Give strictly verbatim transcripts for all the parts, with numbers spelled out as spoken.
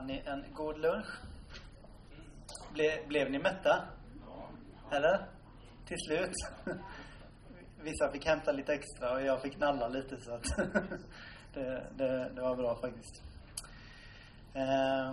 ni en god lunch? Ble, blev ni mätta? Eller? Till slut. Vissa fick hämta lite extra och jag fick nalla lite, så att det, det, det var bra faktiskt. Eh,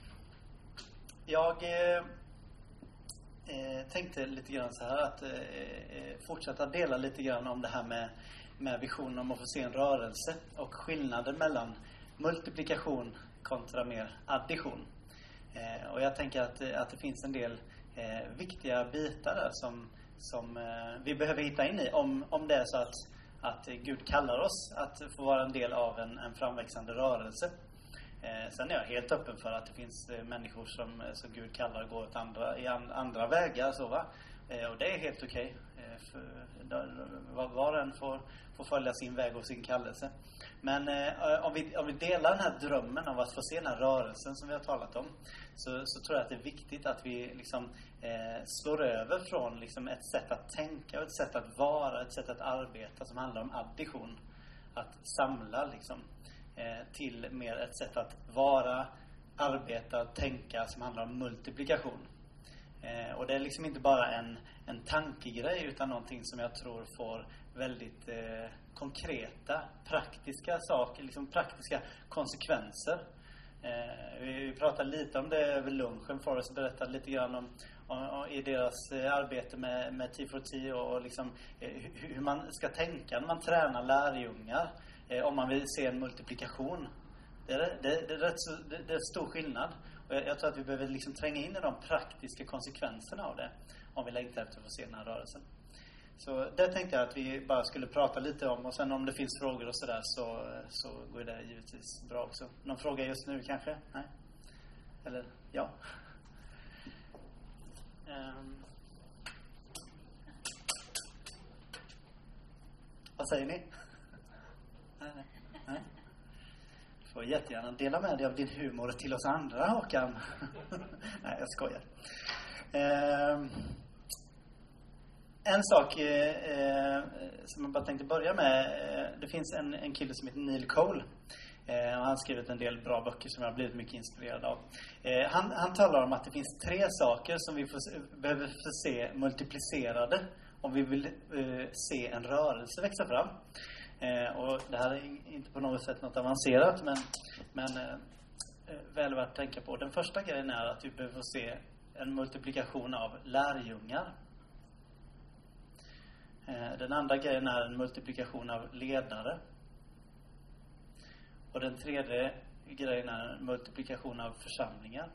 jag eh, tänkte lite grann så här att eh, fortsätta dela lite grann om det här med, med visionen om att få se en rörelse och skillnaden mellan multiplikation kontra mer addition. Eh, och jag tänker att, att det finns en del eh, viktiga bitar där som, som eh, vi behöver hitta in i om, om det är så att, att Gud kallar oss att få vara en del av en, en framväxande rörelse. Eh, sen är jag helt öppen för att det finns eh, människor som, som Gud kallar att gå åt andra, i an, andra vägar. Så, va? Eh, och det är helt okej. Okay. Eh, för, var, var en får, får följa sin väg och sin kallelse. Men eh, om, vi, om vi delar den här drömmen av att få se den här rörelsen som vi har talat om, så, så tror jag att det är viktigt att vi liksom, eh, slår över från liksom, ett sätt att tänka och ett sätt att vara, ett sätt att arbeta som handlar om addition. Att samla liksom, eh, till mer ett sätt att vara, arbeta och tänka som handlar om multiplikation. Eh, och det är liksom inte bara en, en tankegrej utan någonting som jag tror får väldigt eh, konkreta, praktiska saker, liksom praktiska konsekvenser. Eh, vi, vi pratade lite om det över lunchen. Forrest berättade lite grann om, om, om i deras eh, arbete med, med T four T och, och liksom, eh, hur, hur man ska tänka när man tränar lärjungar eh, om man vill se en multiplikation. Det är, det, det är, rätt så, det, det är stor skillnad. Och jag, jag tror att vi behöver liksom tränga in i de praktiska konsekvenserna av det om vi längtar efter att få se den här rörelsen. Så det tänkte jag att vi bara skulle prata lite om. Och sen om det finns frågor och sådär så, så går det givetvis bra också. Någon fråga just nu kanske? Nej? Eller ja? Um. Vad säger ni? Nej, nej. Nej. Du får jättegärna dela med dig av din humor till oss andra, Håkan. Nej, jag skojar. Um. En sak eh, som jag bara tänkte börja med. Eh, det finns en, en kille som heter Neil Cole. Eh, och han har skrivit en del bra böcker som jag har blivit mycket inspirerad av. Eh, han, han talar om att det finns tre saker som vi får, behöver få se multiplicerade om vi vill eh, se en rörelse växa fram. Eh, och det här är inte på något sätt något avancerat, men, men eh, väl värt att tänka på. Den första grejen är att vi behöver få se en multiplikation av lärjungar. Den andra grejen är en multiplikation av ledare. Och den tredje grejen är en multiplikation av församlingar.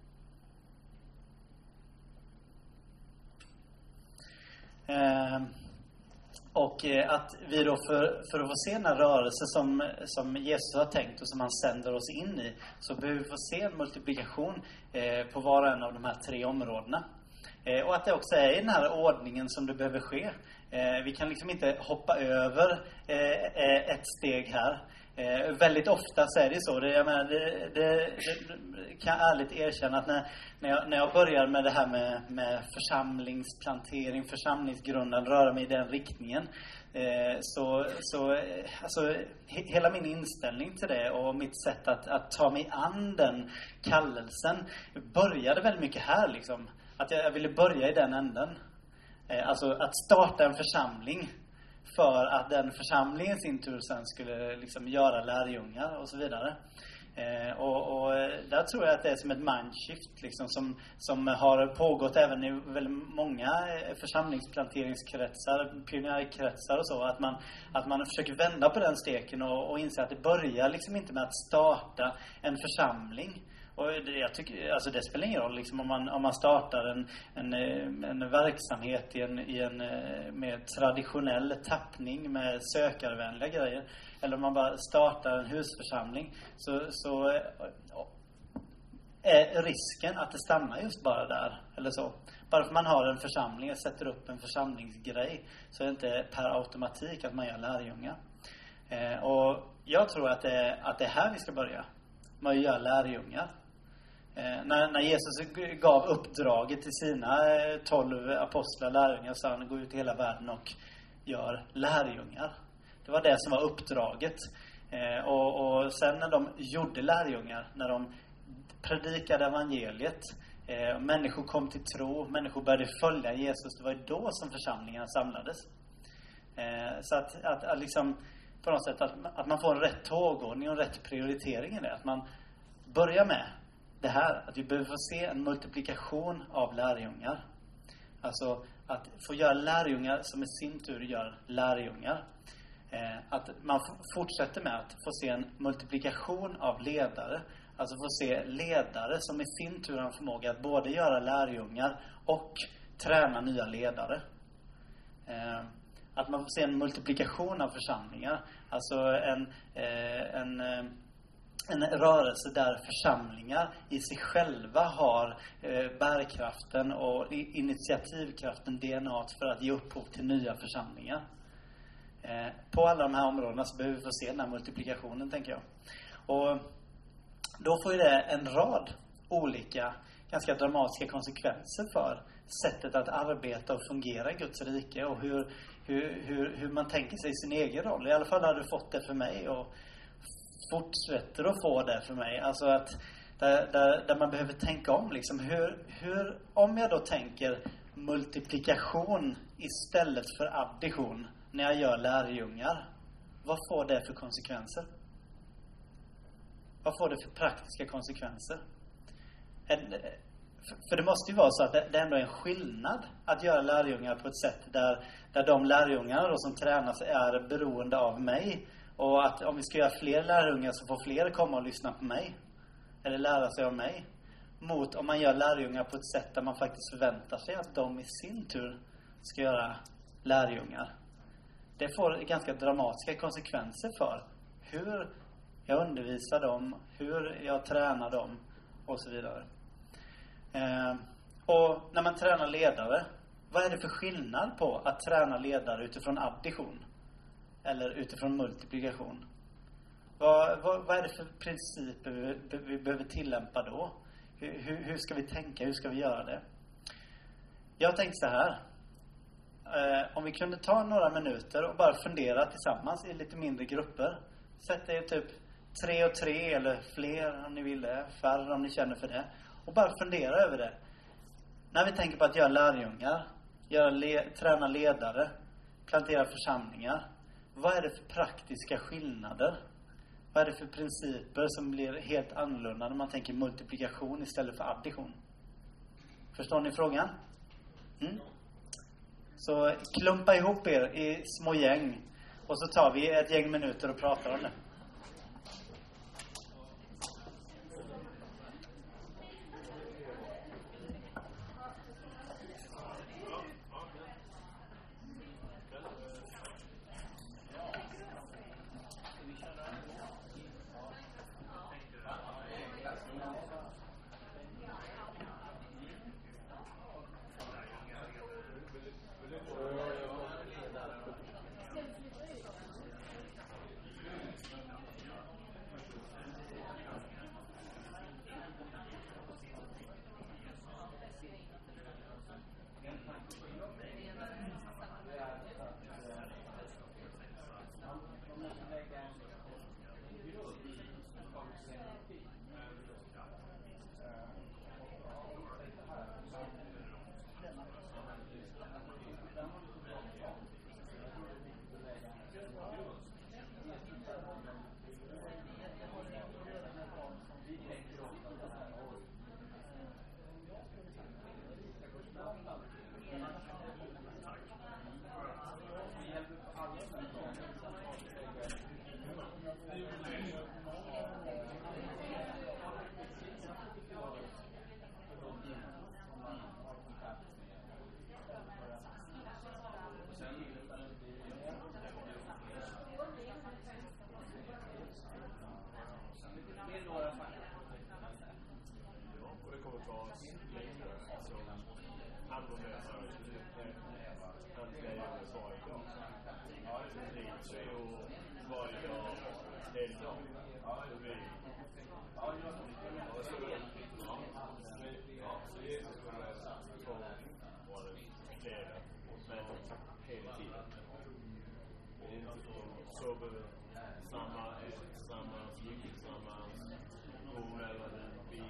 Eh, och att vi då för, för att få se den här rörelsen som, som Jesus har tänkt och som han sänder oss in i, så behöver vi få se en multiplikation eh, på var och en av de här tre områdena. Eh, och att det också är i den här ordningen som det behöver ske. Eh, vi kan liksom inte hoppa över eh, ett steg här. Eh, väldigt ofta så är det så. Det, jag menar, det, det, det kan jag ärligt erkänna att när, när, jag, när jag börjar med det här med, med församlingsplantering, församlingsgrunden, röra mig i den riktningen. Eh, så så alltså, he, hela min inställning till det och mitt sätt att, att ta mig an den kallelsen började väldigt mycket här liksom. Att jag, jag ville börja i den änden. Eh, alltså att starta en församling för att den församlingen sin tur sen skulle liksom göra lärjungar och så vidare. Eh, och, och där tror jag att det är som ett mindshift liksom, som, som har pågått även i väldigt många församlingsplanteringskretsar, pionjärkretsar och så. Att man, att man försöker vända på den steken och, och inse att det börjar liksom inte med att starta en församling. Och jag tycker, alltså det spelar ingen roll liksom, om, man, om man startar en, en, en verksamhet i en, i en mer traditionell tappning med sökarvänliga grejer. Eller om man bara startar en husförsamling. Så, så är risken att det stannar just bara där. Eller så. Bara för man har en församling och sätter upp en församlingsgrej, så är det inte per automatik att man gör lärjungar. Eh, och jag tror att det, att det är här vi ska börja. Man gör lärjungar. Eh, när, när Jesus gav uppdraget till sina tolv apostlar, lärjungar, så han går ut i hela världen och gör lärjungar. Det var det som var uppdraget. Eh, och, och sen när de gjorde lärjungar, när de predikade evangeliet. Eh, människor kom till tro. Människor började följa Jesus. Det var ju då som församlingarna samlades. Eh, så att, att, att liksom på något sätt att, att man får en rätt tågordning och en rätt prioritering i det. Att man börjar med det här. Att vi behöver få se en multiplikation av lärjungar. Alltså att få göra lärjungar som i sin tur gör lärjungar. Eh, att man f- fortsätter med att få se en multiplikation av ledare. Alltså få se ledare som i sin tur har en förmåga att både göra lärjungar och träna nya ledare. Eh, att man får se en multiplikation av församlingar. Alltså en, eh, en, eh, en rörelse där församlingar i sig själva har eh, bärkraften och initiativkraften, D N A för att ge upphov till nya församlingar. Eh, på alla de här områdena så behöver vi få se den här multiplikationen, tänker jag. Och då får ju det en rad olika, ganska dramatiska konsekvenser för sättet att arbeta och fungera i Guds rike. Och hur, hur, hur, hur man tänker sig sin egen roll. I alla fall har du fått det för mig och fortsätter att få det för mig. Alltså att där, där, där man behöver tänka om liksom. Hur, hur, om jag då tänker multiplikation istället för addition när jag gör lärjungar, vad får det för konsekvenser? Vad får det för praktiska konsekvenser? För det måste ju vara så att det ändå är en skillnad att göra lärjungar på ett sätt där, där de lärjungar då som tränas är beroende av mig. Och att om vi ska göra fler lärjungar så får fler komma och lyssna på mig. Eller lära sig av mig. Mot om man gör lärjungar på ett sätt där man faktiskt förväntar sig att de i sin tur ska göra lärjungar. Det får ganska dramatiska konsekvenser för hur jag undervisar dem, hur jag tränar dem och så vidare. Eh, och när man tränar ledare, vad är det för skillnad på att träna ledare utifrån addition eller utifrån multiplikation? Vad, vad, vad är det för principer vi, vi behöver tillämpa då? Hur, hur, hur ska vi tänka? Hur ska vi göra det? Jag tänkte så här. Eh, om vi kunde ta några minuter och bara fundera tillsammans i lite mindre grupper. Sätt er typ tre och tre eller fler om ni vill det. Färre om ni känner för det. Och bara fundera över det. När vi tänker på att göra lärjungar, göra le- träna ledare, plantera församlingar. Vad är det för praktiska skillnader? Vad är det för principer som blir helt annorlunda när man tänker multiplikation istället för addition? Förstår ni frågan? Mm? Så klumpa ihop er i små gäng. Och så tar vi ett gäng minuter och pratar om det. Samma, samma, samma, bo eller bil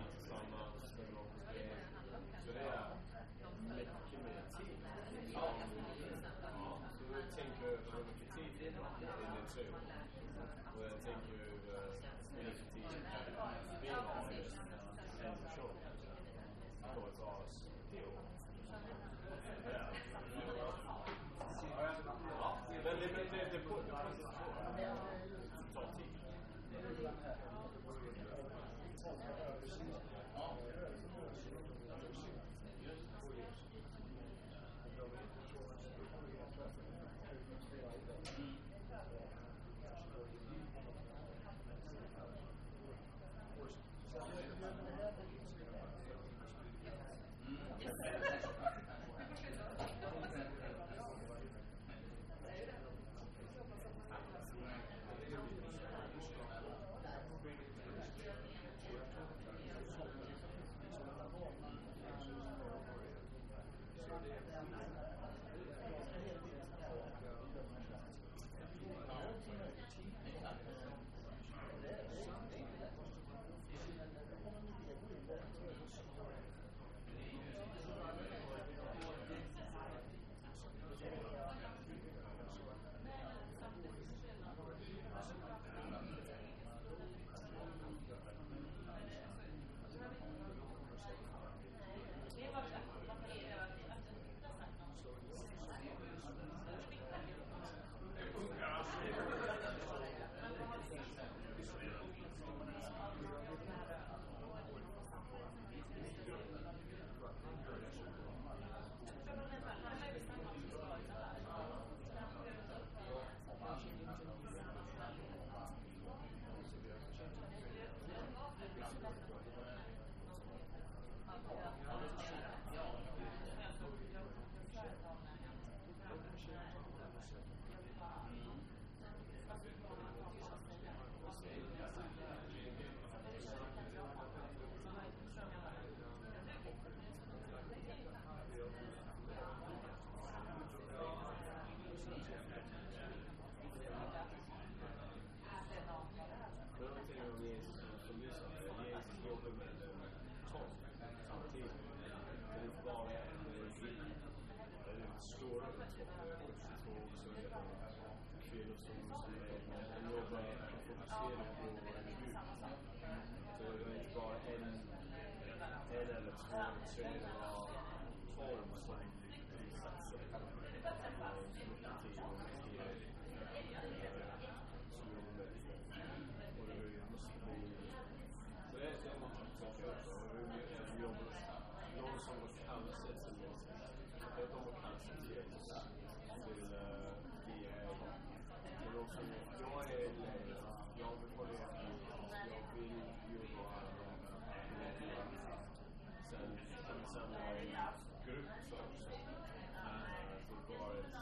Sen kan vi samla en grupp för också. Så bara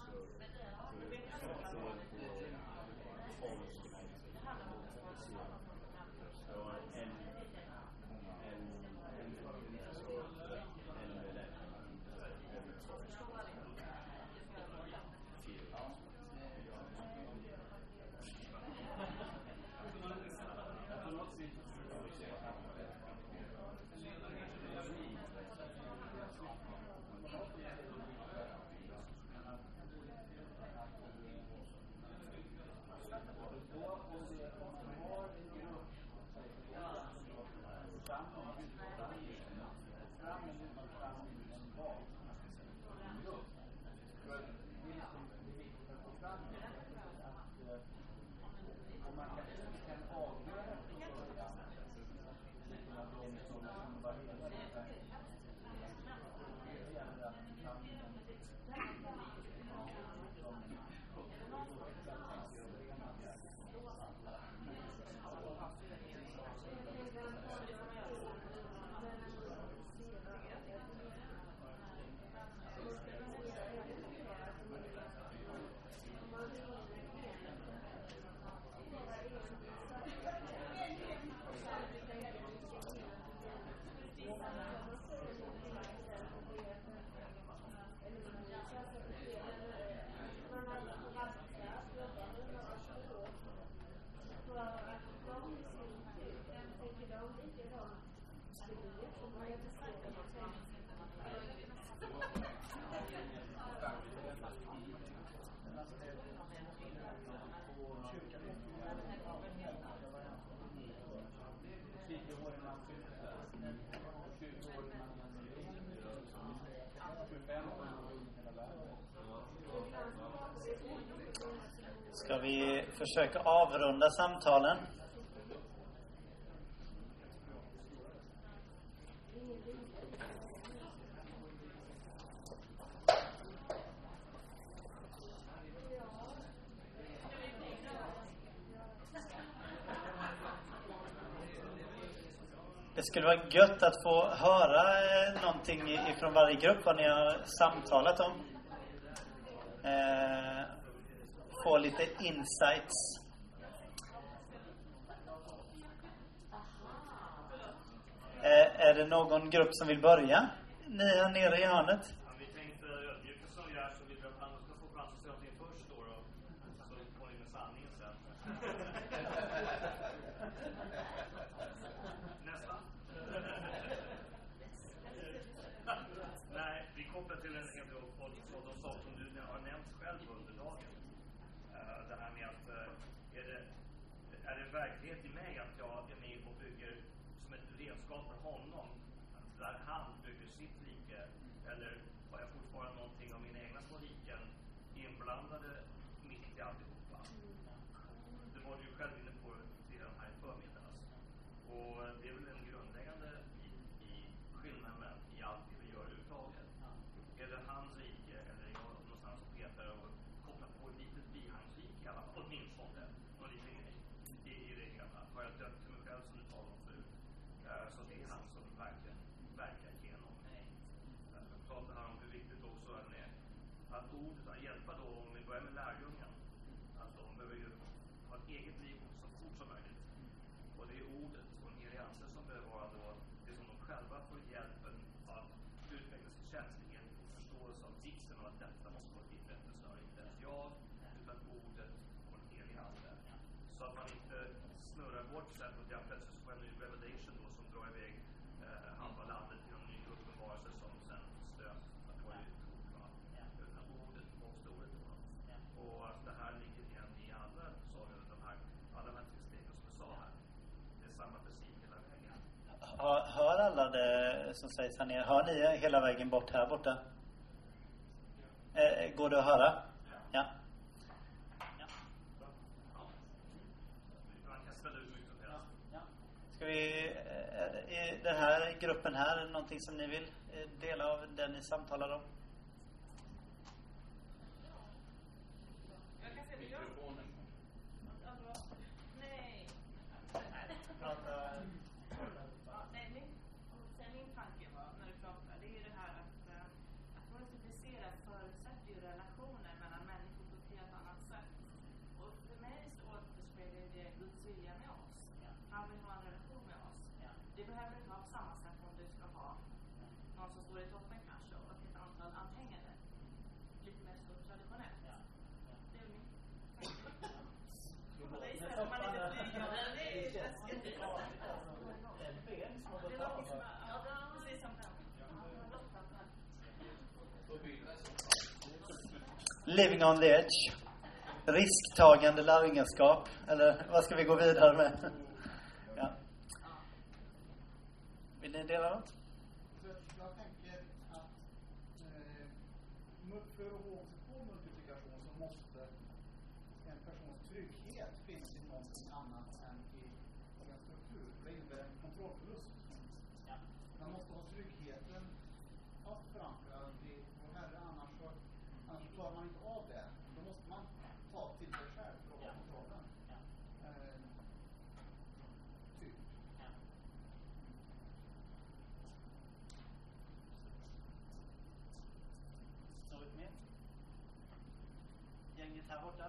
Ska vi försöka avrunda samtalen? Det skulle vara gött att få höra eh, någonting ifrån varje grupp vad ni har samtalat om. Eh, få lite insights. Eh, är det någon grupp som vill börja? Ni här nere i hörnet. Ja, vi tänkte ödmjuka som gör så vill vi att andra ska få chans att säga någonting först då. då. Så får ni med sanningen sen. Nästan. Nej, vi kopplar till en hel del av de saker som du har nämnt själv under dagen. Uh, det här med att uh, är, det, är det verklighet i mig att jag är med och bygger som ett redskap för honom där han bygger sitt rike, eller har jag fortfarande någonting av mina egna små riken inblandade mitt i alltihopa? Det var du ju själv inne på redan här i förmiddags. Och det är väl en grundläggande i, i skillnaden i allt det vi gör överhuvudtaget. Är det hans rike eller är jag någonstans och petar och kopplar på ett litet bihandsrike i alla fall, åtminstone någon liten grej i, i det hela. Har jag dött till mig själv som du talade om förut? Uh, så det är han som verkligen verkar genom mig. Uh, jag pratar här om hur viktigt också är det att ordet, att hjälpa då, om vi börjar med lärjungen, att de behöver ju ha ett eget liv så fort som möjligt. Och det är ordet och en helig ande som behöver vara då det som de själva får hjälpen att utveckla sin känslighet och förståelse av vikten av att detta måste vara ditt rättesnöre, inte ens jag, utan ordet och en helig ande. Så att man inte snurrar bort sen och jag plötsligt får en ny revelation då som drar iväg eh, halva landet till en ny uppenbarelse som sen stöts att vara ut va? Utan ordet och ordet då. Och att det här ligger igen i alla saker, de här, alla de här tre stegen som jag sa här. Det är samma princip hela vägen. Hör, hör alla det som sägs här nere? Hör ni hela vägen bort här borta? Eh, går det att höra? Ja. Man kan ställa ut mycket som helst. Ja. Ska vi, eh, i den här gruppen här, är det någonting som ni vill eh, dela av det ni samtalar om? Jag kan säga det jag... Alltså, nej. Prata. Ja, nej, min, sen min tanke var när du pratar, det är ju det här att, eh, att multiplicera förutsätter ju relationer mellan människor på ett helt annat sätt. Och för mig så återspeglar det Guds vilja med oss. Han vill ha en relation med oss. Det behöver inte vara på samma sätt om du ska ha någon som står i toppen kanske och ett antal anhängare. Lite mer så traditionellt. Det är min tanke. Och det är så att man inte flyger. Det är läskigt. Det var liksom, ja, precis som den. Living on the edge. Risktagande lärjungaskap. Eller vad ska vi gå vidare med? Ja. Vill ni dela något? Jag tänker att eh, för att återfå multiplikation så måste en persons trygghet finnas i någonting annat än i en struktur. Det innebär en kontrollförlust. Ja. Man måste ha tryggheten fast förankrad i vår Herre, annars, så, annars klarar man inte av det. Då måste man ta till sig själv för att ha kontrollen. Ja. Eh, typ. Ja. Något mer? Gänget här borta?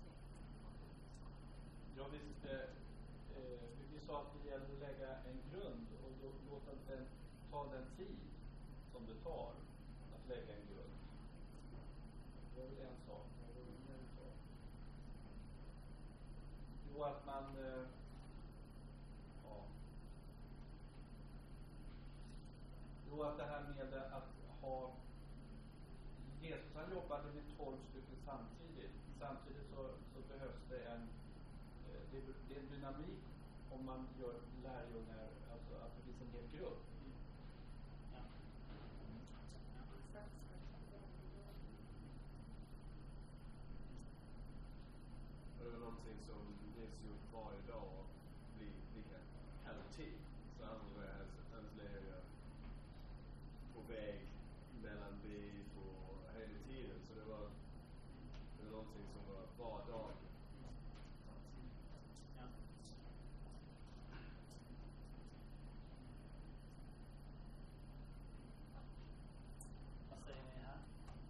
Ja, visst, eh, eh, vi sa att det gäller att lägga en grund och då, låta den ta den tid som det tar att lägga en grund. Det var väl en sak. Det var väl en sak. Jo, att man eh, ja. Jo, att det här med att ha Jesus, han jobbade med tolv stycken samtidigt. Samtidigt så, så behövs det en Det är, det är en dynamik om man gör lärjungar, alltså att det finns en hel grupp. Ja. var någonting som Nils gjort varje dag och blir lika alltid. Så han var hans, hans läge på väg mellan liv och hela tiden. Så det var, det var någonting som var var dag. Ja. Vad säger ni här?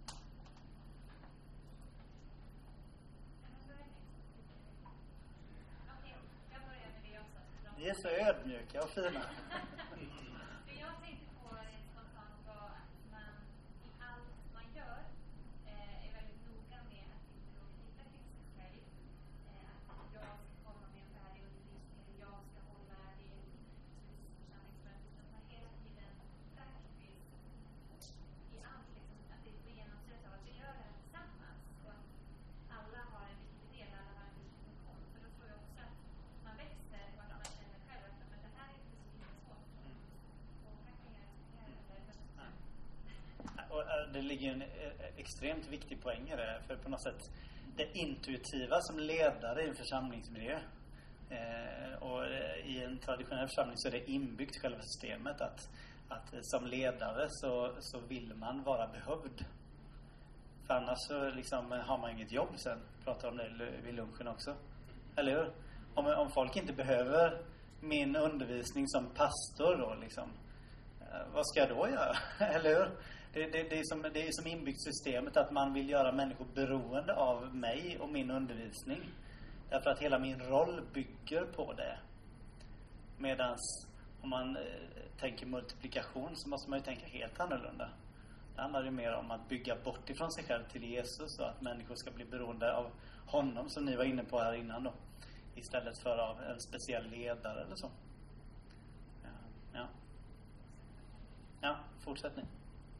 Okej, jag börjar med det också. Ni är så ödmjuka och fina. Det jag tänkte på rent spontant var att man i allt man gör eh, är väldigt noga med att inte lita till sig själv. Eh, att jag ska komma med en färdig undervisning, eller jag ska hålla det församlingsmöte. Utan man hela tiden praktiskt i allt, liksom, att det blir genomsyrat av att vi gör det här tillsammans. Och att alla har en viktig del, alla har en viktig funktion. För då tror jag också att man växer vart man känner själv att men det här är inte så himla svårt. Och här kan jag göra det där. Och äh, det ligger en eh, extremt viktig poäng i det. För på något sätt det intuitiva som ledare i en församlingsmiljö. Eh, och eh, i en traditionell församling så är det inbyggt själva systemet att, att eh, som ledare så, så vill man vara behövd. För annars så liksom har man inget jobb sen. Pratar om det vid lunchen också. Eller hur? Om, om folk inte behöver min undervisning som pastor då liksom. eh, Vad ska jag då göra? Eller hur? Det, det, det, är som, det är som inbyggt systemet att man vill göra människor beroende av mig och min undervisning. Därför att hela min roll bygger på det. Medans om man eh, tänker multiplikation så måste man ju tänka helt annorlunda. Det handlar ju mer om att bygga bort ifrån sig själv till Jesus och att människor ska bli beroende av honom som ni var inne på här innan då. Istället för av en speciell ledare eller så. Ja, ja. Ja, fortsätt ni.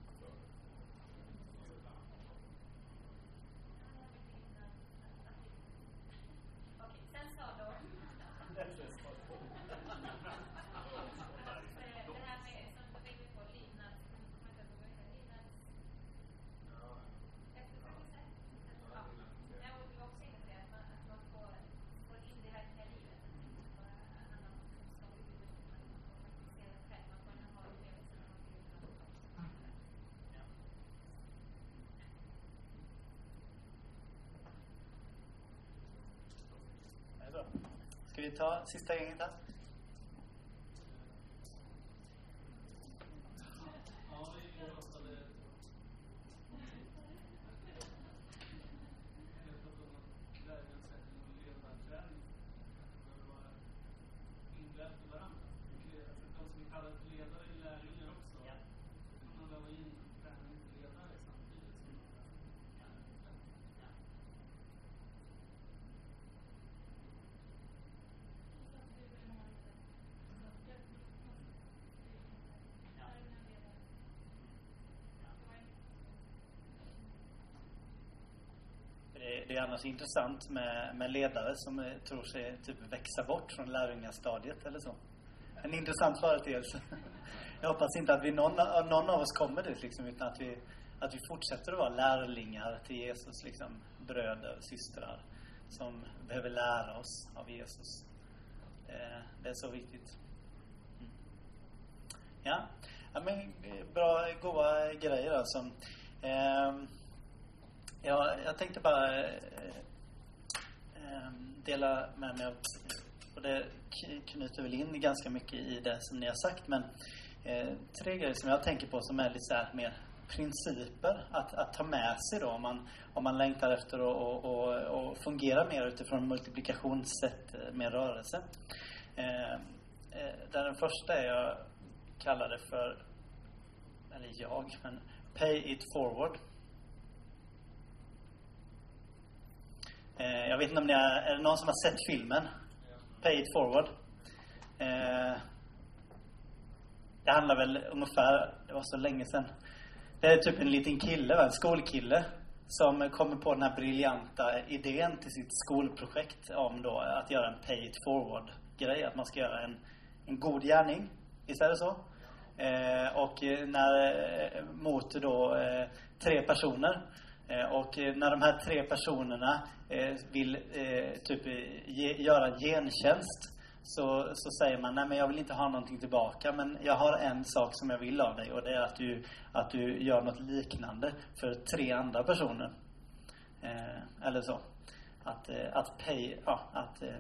Okej, sen sa de det här med som du tänkte på lydnad, lydnads efterföljelse. Ja, jag var också inne på det, att man, att man får, får in det verkliga livet. Det bara handlar om kunskap i huvudet, man får praktisera själv, man får ha upplevelser när man blir utan. Det är bra. Ska vi ta sista gänget här? Ja, det går att det helt och hållet lägenhetssättning och ledarträning behöver vara inledd i varandra. De som vi kallar för ledare är lärlingar också. Ja. Så kan man behöva in träning till ledare samtidigt som man Ja. Ja. Det, det är annars intressant med, med ledare som eh, tror sig typ växa bort från lärjungastadiet eller så. En intressant företeelse. Jag hoppas inte att vi någon, någon av oss kommer dit liksom, utan att vi, att vi fortsätter att vara lärlingar till Jesus, liksom bröder, systrar som behöver lära oss av Jesus. Eh, det är så viktigt. Mm. Ja. Ja, men bra, goda grejer alltså. Eh, ja, jag tänkte bara eh, eh, dela med mig av, och det knyter väl in ganska mycket i det som ni har sagt, men eh, tre grejer som jag tänker på som är lite så här mer principer att, att ta med sig då om man, om man längtar efter att och, och, och fungera mer utifrån multiplikationssätt med rörelse. Eh, eh, där den första är jag kallar det för, eller jag, men pay it forward. Eh, jag vet inte om ni är, är det någon som har sett filmen? Pay it forward. Eh, det handlar väl ungefär, det var så länge sedan. Det är typ en liten kille, en skolkille som kommer på den här briljanta idén till sitt skolprojekt om då att göra en pay it forward grej, att man ska göra en, en god gärning, visst är det så? Eh, och när eh, mot då eh, tre personer Eh, och eh, när de här tre personerna eh, vill eh, typ ge, göra gentjänst, så, så säger man, nej men jag vill inte ha någonting tillbaka, men jag har en sak som jag vill av dig, och det är att du, att du gör något liknande för tre andra personer. Eh, eller så. Att, eh, att pay, ja, att eh,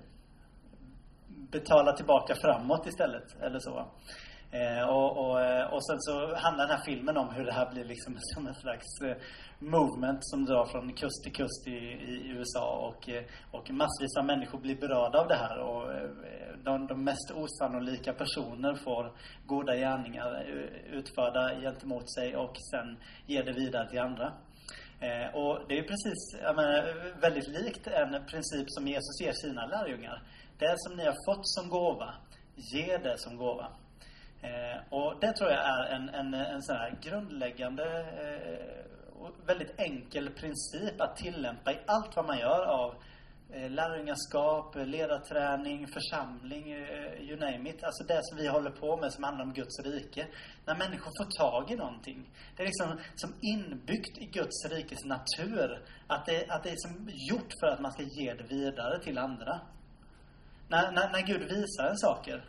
betala tillbaka framåt istället, eller så. Eh, och, och, och sen så handlar den här filmen om hur det här blir liksom som en slags eh, movement som drar från kust till kust i, i U S A, och, och massvis av människor blir berörda av det här, och eh, de, de mest osannolika personer får goda gärningar utförda gentemot sig och sen ger det vidare till andra. Eh, och det är precis, jag menar, väldigt likt en princip som Jesus ger sina lärjungar. Det som ni har fått som gåva, ge det som gåva. Eh, och det tror jag är en, en, en sån här grundläggande eh, och väldigt enkel princip att tillämpa i allt vad man gör av eh, lärjungaskap, ledarträning, församling, eh, you name it. Alltså det som vi håller på med som handlar om Guds rike. När människor får tag i någonting. Det är liksom som inbyggt i Guds rikes natur. Att det, att det är som gjort för att man ska ge det vidare till andra. När, när, när Gud visar en saker,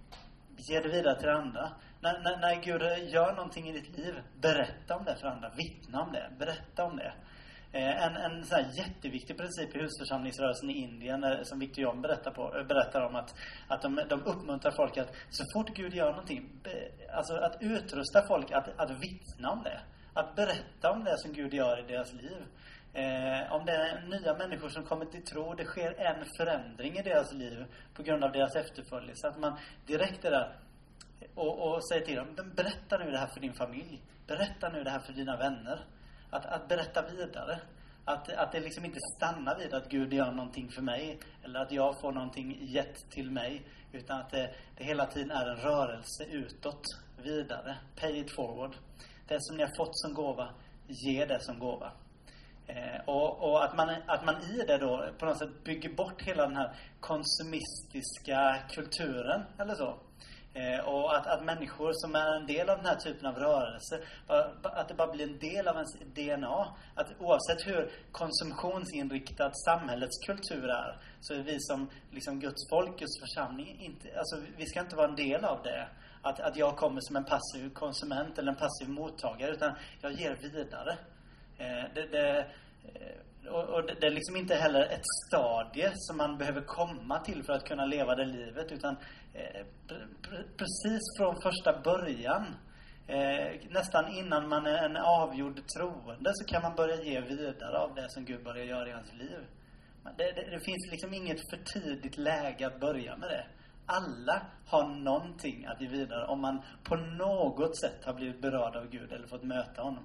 ge det vidare till andra. När, när, när Gud gör någonting i ditt liv, berätta om det för andra. Vittna om det. Berätta om det. Eh, en en sån här jätteviktig princip i husförsamlingsrörelsen i Indien, eh, som Victor John berättar, på, eh, berättar om, att, att de, de uppmuntrar folk att så fort Gud gör någonting, be, alltså att utrusta folk att, att vittna om det. Att berätta om det som Gud gör i deras liv. Eh, om det är nya människor som kommer till tro, det sker en förändring i deras liv på grund av deras efterföljelse, att man direkt är där och, och säger till dem, berätta nu det här för din familj, berätta nu det här för dina vänner, att, att berätta vidare, att, att det liksom inte stannar vid att Gud gör någonting för mig eller att jag får någonting gett till mig, utan att det, det hela tiden är en rörelse utåt, vidare, pay it forward. Det som ni har fått som gåva, ge det som gåva. Eh, och, och att man, att man i det då på något sätt bygger bort hela den här konsumistiska kulturen eller så. Eh, och att, att människor som är en del av den här typen av rörelse, att det bara blir en del av ens D N A. Att oavsett hur konsumtionsinriktad samhällets kultur är, så är vi som liksom Guds folk, Guds församling, inte, alltså vi ska inte vara en del av det. Att, att jag kommer som en passiv konsument eller en passiv mottagare, utan jag ger vidare. Eh, det, det, och, och det, det är liksom inte heller ett stadie som man behöver komma till för att kunna leva det livet, utan eh, pre, precis från första början, eh, nästan innan man är en avgjord troende, så kan man börja ge vidare av det som Gud börjar göra i hans liv. Det, det, det finns liksom inget för tidigt läge att börja med det. Alla har någonting att ge vidare om man på något sätt har blivit berörd av Gud eller fått möta honom.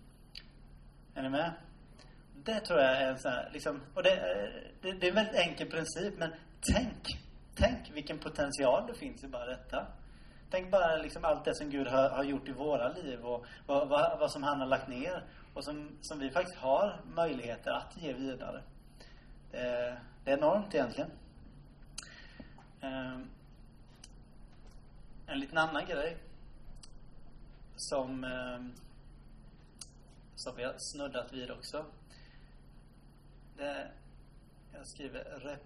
Är ni med? Det tror jag är en sån här, liksom, och det, det, det är en väldigt enkel princip, men tänk, tänk vilken potential det finns i bara detta. Tänk bara liksom allt det som Gud har, har gjort i våra liv och vad, vad, vad som han har lagt ner och som, som vi faktiskt har möjligheter att ge vidare. Det, det är enormt egentligen. Um, en liten annan grej som um, som vi har snuddat vid också. Det, jag skriver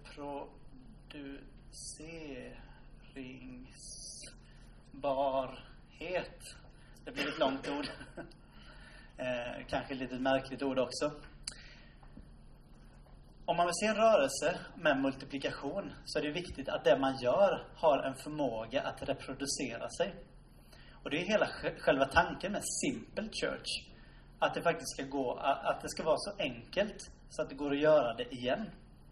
reproduceringsbarhet. Det blir ett långt ord. eh, kanske ett lite märkligt ord också. Om man vill se en rörelse med multiplikation, så är det viktigt att det man gör har en förmåga att reproducera sig. Och det är hela själva tanken med Simple Church. Att det faktiskt ska gå, att det ska vara så enkelt så att det går att göra det igen.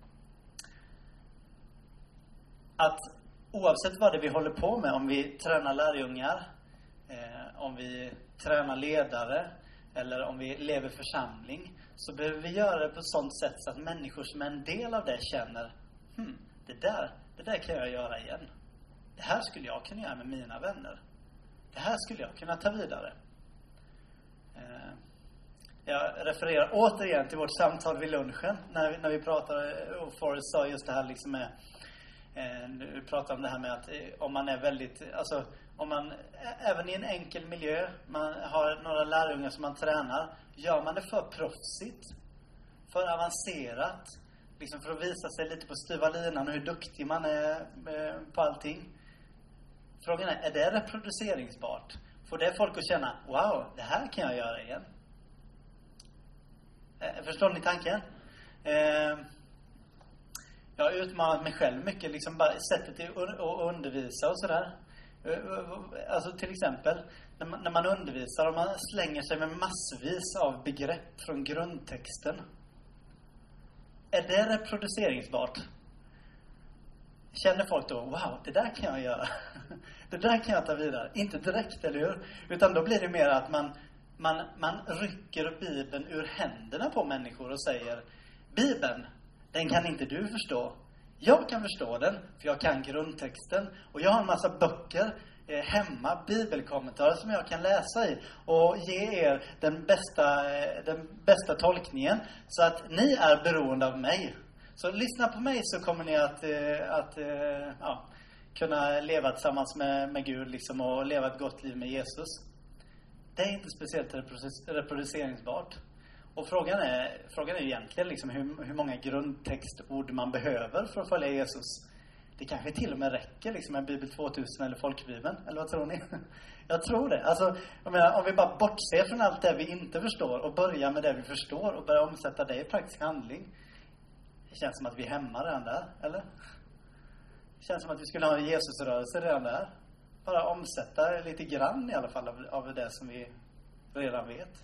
Att oavsett vad det vi håller på med, om vi tränar lärjungar, eh, om vi tränar ledare eller om vi lever församling, så behöver vi göra det på ett sånt sätt så att människor som är en del av det känner, hm, det där, det där kan jag göra igen. Det här skulle jag kunna göra med mina vänner. Det här skulle jag kunna ta vidare. Eh, Jag refererar återigen till vårt samtal vid lunchen när vi, när vi pratade, och Forrest sa just det här liksom med, eh, vi pratade om det här med att eh, om man är väldigt, alltså om man, även i en enkel miljö, man har några lärjungar som man tränar, gör man det för proffsigt, för avancerat, liksom för att visa sig lite på styva linan och hur duktig man är på allting. Frågan är, är det reproduceringsbart? Får det folk att känna, wow, det här kan jag göra igen? Eh, förstår ni tanken? Eh, jag har utmanat mig själv mycket, liksom bara sättet att undervisa och sådär. Alltså till exempel, när man, när man undervisar och man slänger sig med massvis av begrepp från grundtexten. Är det reproduceringsbart? Känner folk då, wow, det där kan jag göra. Det där kan jag ta vidare. Inte direkt, eller hur? Utan då blir det mer att man, man, man rycker Bibeln ur händerna på människor och säger, Bibeln, den kan inte du förstå. Jag kan förstå den, för jag kan grundtexten. Och jag har en massa böcker eh, hemma, bibelkommentarer som jag kan läsa i. Och ge er den bästa, eh, den bästa tolkningen. Så att ni är beroende av mig. Så lyssna på mig så kommer ni att, eh, att eh, ja, kunna leva tillsammans med, med Gud liksom, och leva ett gott liv med Jesus. Det är inte speciellt reproduceringsbart. Och frågan är, frågan är egentligen liksom hur, hur många grundtextord man behöver för att följa Jesus. Det kanske till och med räcker liksom med Bibel tvåtusen eller Folkbibeln. Eller vad tror ni? Jag tror det. Alltså, jag menar, om vi bara bortser från allt det vi inte förstår och börjar med det vi förstår och börjar omsätta det i praktisk handling. Det känns som att vi är hemma redan där, eller? Det känns som att vi skulle ha en Jesusrörelse redan där. Bara omsätta lite grann i alla fall av, av det som vi redan vet.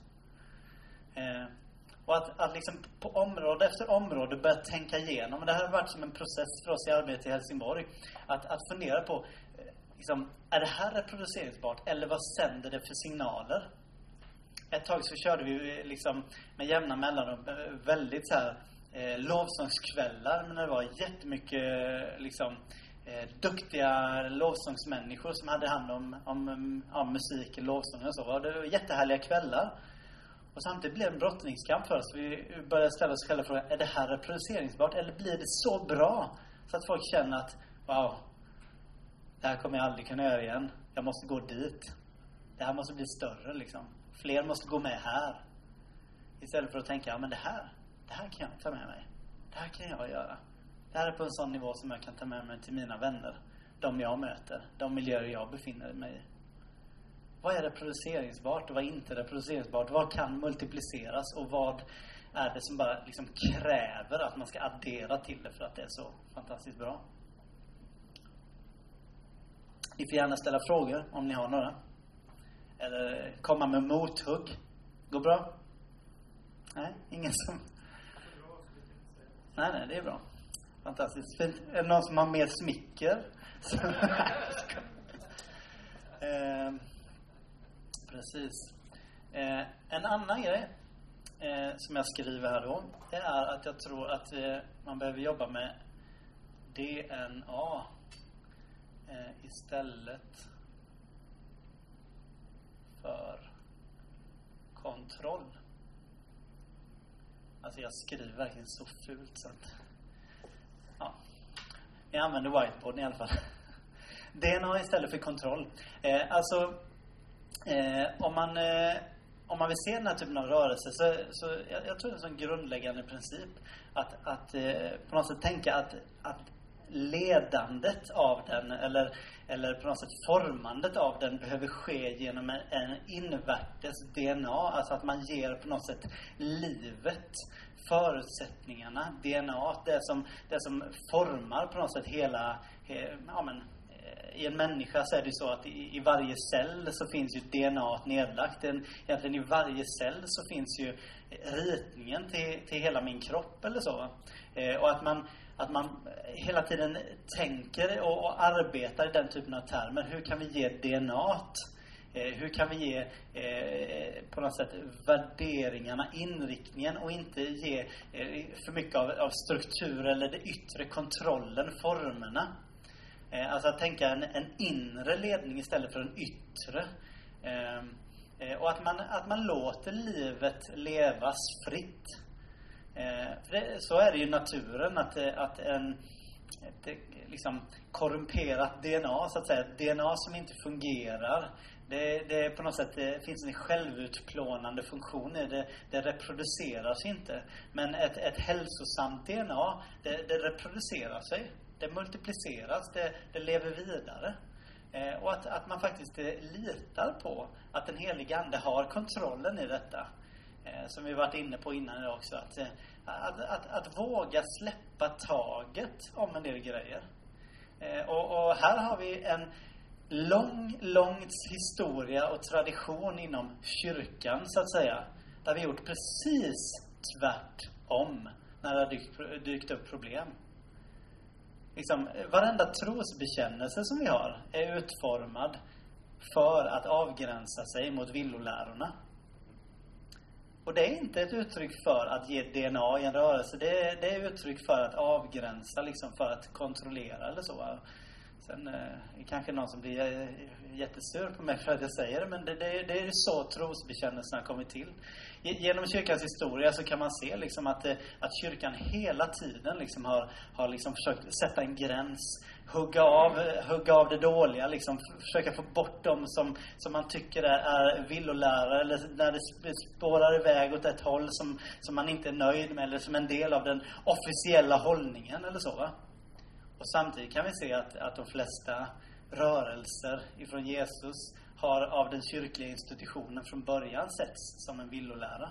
Eh, och att, att liksom på område efter område börja tänka igenom. Det här har varit som en process för oss i arbete i Helsingborg. Att, att fundera på, eh, liksom, är det här reproduceringsbart? Eller vad sänder det för signaler? Ett tag så körde vi liksom med jämna mellanrum väldigt så här eh, lovsångskvällar. Men det var jättemycket liksom eh, duktiga lovsångsmänniskor som hade hand om, om ja, musiken, lovsången och så. Det var jättehärliga kvällar. Och samtidigt blev det en brottningskamp för oss. Vi började ställa oss själva frågan, är det här reproduceringsbart? Eller blir det så bra så att folk känner att, wow, det här kommer jag aldrig kunna göra igen. Jag måste gå dit. Det här måste bli större liksom. Fler måste gå med här. Istället för att tänka, ja men det här, det här kan jag ta med mig. Det här kan jag göra. Det här är på en sån nivå som jag kan ta med mig till mina vänner. De jag möter. De miljöer jag befinner mig i. Vad är reproduceringsbart och vad är inte reproduceringsbart? Vad kan multipliceras och vad är det som bara liksom kräver att man ska addera till det för att det är så fantastiskt bra? Ni får gärna ställa frågor om ni har några. Eller komma med mothugg. Går bra? Nej, ingen som... Nej, nej, det är bra. Fantastiskt fint. Är det någon som har mer smicker? eh, precis. Eh, en annan grej eh, som jag skriver här då, det är att jag tror att eh, man behöver jobba med D N A eh, istället för kontroll. Alltså jag skriver verkligen så fult så att, ja, jag använder whiteboarden i alla fall. D N A istället för kontroll. Eh, alltså eh, om man eh, om man vill se den här typen av rörelse så, så jag, jag tror det är en sån grundläggande princip att, att eh, på något sätt tänka att, att ledandet av den eller, eller på något sätt formandet av den behöver ske genom en, en invärtes D N A. Alltså att man ger på något sätt livet, förutsättningarna, D N A, det som, det som formar på något sätt hela, ja men, i en människa så är det så att i, i varje cell så finns ju D N A nedlagt. En, egentligen i varje cell så finns ju ritningen till, till hela min kropp eller så. Eh, och att man, att man hela tiden tänker och, och arbetar i den typen av termer. Hur kan vi ge D N A? Eh, hur kan vi ge eh, på något sätt värderingarna, inriktningen och inte ge eh, för mycket av, av struktur eller det yttre kontrollen, formerna. Eh, alltså att tänka en, en inre ledning istället för en yttre. Eh, eh, och att man, att man låter livet levas fritt. Eh, för det, så är det ju naturen att, att en, ett liksom korrumperat D N A så att säga. Ett D N A som inte fungerar. Det, det är på något sätt, det finns en självutplånande funktion i det. Det reproduceras inte. Men ett, ett hälsosamt D N A, det, det reproducerar sig. Det multipliceras, det, det lever vidare. Eh, och att, att man faktiskt litar på att den heliga ande har kontrollen i detta. Eh, som vi varit inne på innan idag också. Att, att, att, att våga släppa taget om en del grejer. Eh, och, och här har vi en lång, lång historia och tradition inom kyrkan så att säga. Där vi gjort precis tvärtom när det har dykt, dykt upp problem. Liksom, varenda trosbekännelse som vi har är utformad för att avgränsa sig mot villolärorna. Och det är inte ett uttryck för att ge D N A i en rörelse. Det är, det är uttryck för att avgränsa, liksom för att kontrollera eller så. Sen eh, kanske någon som blir jättesur på mig för att jag säger det. Men det, det, det är så trosbekännelserna kommer till. Genom kyrkans historia så kan man se liksom att, att kyrkan hela tiden liksom har, har liksom försökt sätta en gräns. Hugga av, hugga av det dåliga. Liksom, försöka få bort dem som, som man tycker är, är villolärare. Eller när det spårar iväg åt ett håll som, som man inte är nöjd med. Eller som en del av den officiella hållningen eller så va. Och samtidigt kan vi se att, att de flesta rörelser ifrån Jesus har av den kyrkliga institutionen från början setts som en villolära.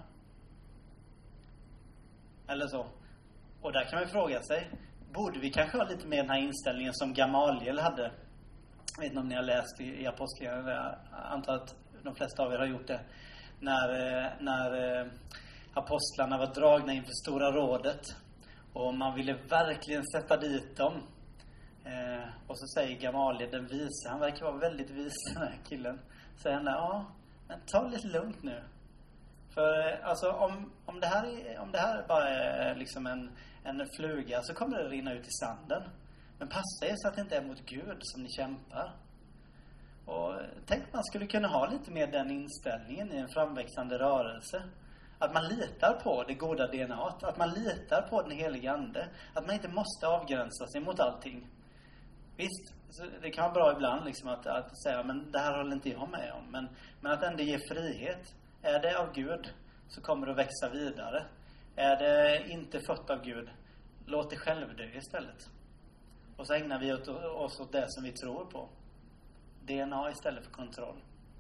Eller så. Och där kan man fråga sig, borde vi kanske ha lite mer den här inställningen som Gamaliel hade? Jag vet inte om ni har läst i, i Apostlagärningarna. Jag antar att de flesta av er har gjort det. När, när apostlarna var dragna inför Stora rådet. Och man ville verkligen sätta dit dem. Eh, och så säger Gamaliel, den vise, han verkar vara väldigt vis den här killen. Säger han där, ja, men ta lite lugnt nu. För alltså om, om, det här är, om det här bara är liksom en, en fluga så kommer det rinna ut i sanden. Men passa er så att det inte är mot Gud som ni kämpar. Och tänk man skulle kunna ha lite mer den inställningen i en framväxande rörelse. Att man litar på det goda D N A. Att man litar på den heliga ande. Att man inte måste avgränsa sig mot allting. Visst, det kan vara bra ibland liksom att, att säga, men det här håller inte jag med om. Men, men att ändå ge frihet. Är det av Gud så kommer det att växa vidare. Är det inte fött av Gud, låt det själv dö istället. Och så ägnar vi åt, oss åt det som vi tror på. D N A istället för kontroll.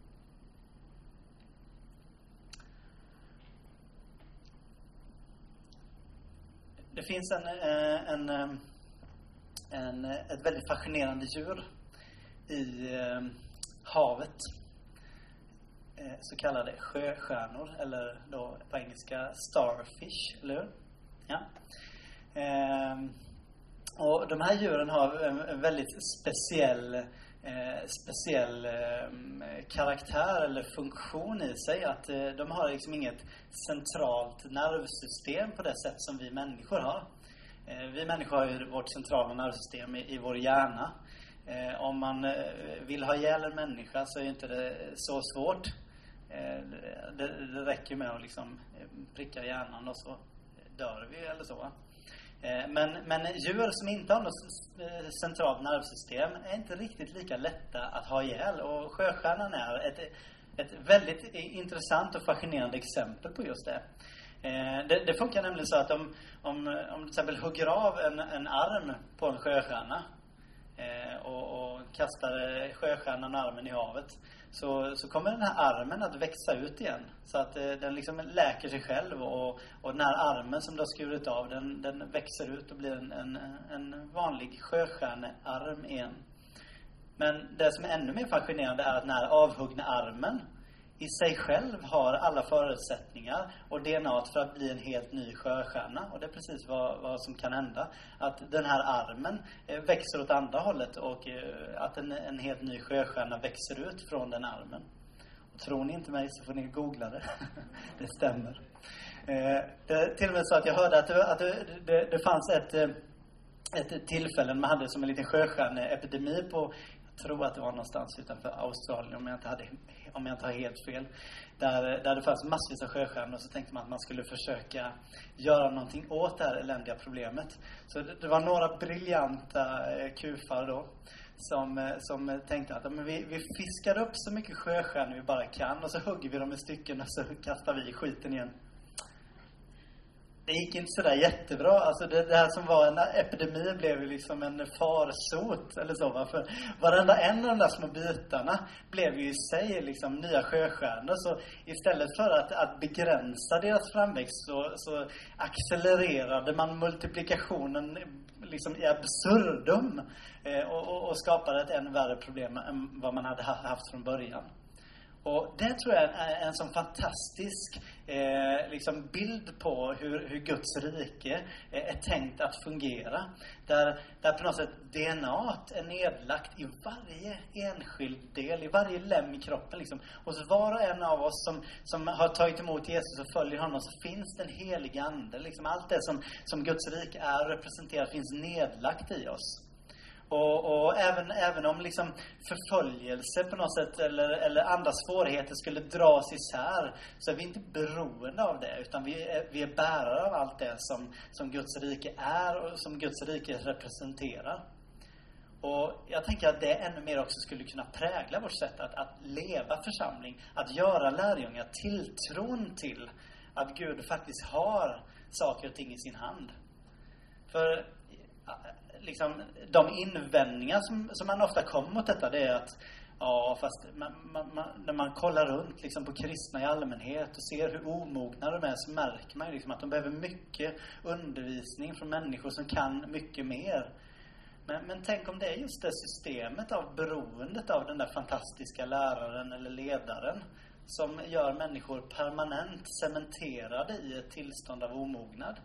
Det finns en, en, en, ett väldigt fascinerande djur i havet. Så kallade sjöstjärnor, eller då på engelska starfish, eller hur? Ja. Och de här djuren har en väldigt speciell Eh, speciell eh, karaktär eller funktion i sig. Att eh, de har liksom inget centralt nervsystem på det sätt som vi människor har. Eh, vi människor har ju vårt centrala nervsystem i, i vår hjärna. Eh, om man eh, vill ha ihjäl en människa så är inte det så svårt. Eh, det, det räcker med att liksom pricka hjärnan och så dör vi eller så. Men, men djur som inte har något centralt nervsystem är inte riktigt lika lätta att ha ihjäl. Och sjöstjärnan är ett, ett väldigt intressant och fascinerande exempel på just det. Det, det funkar nämligen så att om, om, om till exempel hugger av en, en arm på en sjöstjärna och, och kastar sjöstjärnan och armen i havet, så, så kommer den här armen att växa ut igen. Så att eh, den liksom läker sig själv. Och, och den här armen som du har skurit av, den, den växer ut och blir en, en, en vanlig sjöstjärnearm igen. Men det som är ännu mer fascinerande är att den här avhuggna armen i sig själv har alla förutsättningar och D N A för att bli en helt ny sjöstjärna. Och det är precis vad, vad som kan hända. Att den här armen eh, växer åt andra hållet och eh, att en, en helt ny sjöstjärna växer ut från den armen. Och tror ni inte mig så får ni googla det. Det stämmer. Eh, det är till och med så att jag hörde att det, att det, det, det fanns ett, ett tillfälle man hade som en liten sjöstjärneepidemi på, jag tror att det var någonstans utanför Australien, om jag inte, hade, om jag inte har helt fel. Där, där det fanns massvis av sjöstjärnor, och så tänkte man att man skulle försöka göra någonting åt det här eländiga problemet. Så det, det var några briljanta eh, kufar då som, som tänkte att men vi, vi fiskar upp så mycket sjöstjärnor vi bara kan, och så hugger vi dem i stycken och så kastar vi skiten igen. Det gick inte sådär jättebra. Alltså det, det här som var en epidemi blev ju liksom en farsot eller så. Va? För varenda en av de där små bitarna blev ju i sig liksom nya sjöstjärnor. Så istället för att, att begränsa deras framväxt så, så accelererade man multiplikationen liksom i absurdum. Eh, och, och, och skapade ett än värre problem än vad man hade haft från början. Och det tror jag är en sån fantastisk eh, liksom bild på hur, hur Guds rike eh, är tänkt att fungera. Där, där på något sätt D N A är nedlagt i varje enskild del, i varje lem i kroppen. Liksom. Och så var och en av oss som, som har tagit emot Jesus och följer honom, så finns den heliga ande. Liksom allt det som, som Guds rike är representerat finns nedlagt i oss. Och, och även, även om liksom förföljelse på något sätt eller, eller andra svårigheter skulle dras isär, så är vi inte beroende av det, utan vi är, vi är bärare av allt det som, som Guds rike är och som Guds rike representerar. Och jag tänker att det ännu mer också skulle kunna prägla vårt sätt att, att leva församling, att göra lärjungar, tilltron till att Gud faktiskt har saker och ting i sin hand. För liksom, de invändningar som, som man ofta kommer mot detta, det är att ja, fast man, man, man, när man kollar runt liksom, på kristna i allmänhet och ser hur omogna de är, så märker man liksom, att de behöver mycket undervisning från människor som kan mycket mer. Men, men tänk om det är just det systemet av beroendet av den där fantastiska läraren eller ledaren som gör människor permanent cementerade i ett tillstånd av omognad.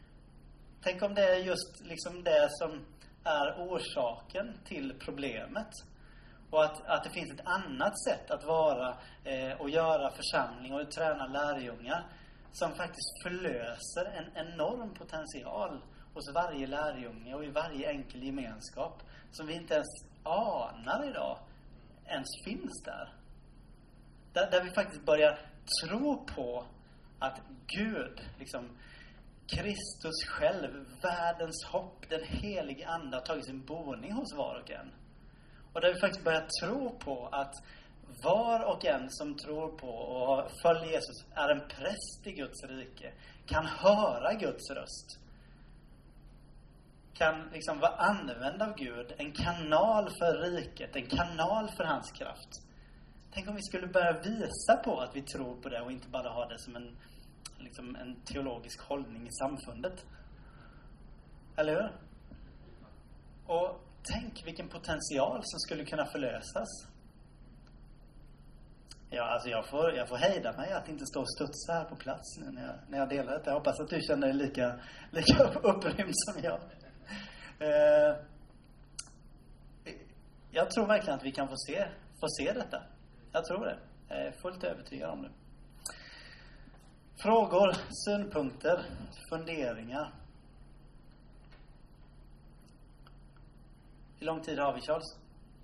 Tänk om det är just liksom det som är orsaken till problemet. Och att, att det finns ett annat sätt att vara eh, och göra församling och träna lärjungar som faktiskt förlöser en enorm potential hos varje lärjunge och i varje enkel gemenskap som vi inte ens anar idag ens finns där. Där, där vi faktiskt börjar tro på att Gud, liksom Kristus själv, världens hopp, den helige ande har tagit sin boning hos var och en. Och där vi faktiskt börjar tro på att var och en som tror på och följer Jesus är en präst i Guds rike, kan höra Guds röst, kan liksom vara använd av Gud, en kanal för riket, en kanal för hans kraft. Tänk om vi skulle börja visa på att vi tror på det och inte bara ha det som en liksom en teologisk hållning i samfundet. Eller hur? Och tänk vilken potential som skulle kunna förlösas. Ja, alltså jag får, jag får hejda mig att inte stå och studsa här på plats nu när jag, när jag delar det. Jag hoppas att du känner dig lika, lika upprymd som jag. Eh, jag tror verkligen att vi kan få se, få se detta. Jag tror det. Jag är fullt övertygad om det. Frågor, synpunkter, funderingar. Hur lång tid har vi, Charles?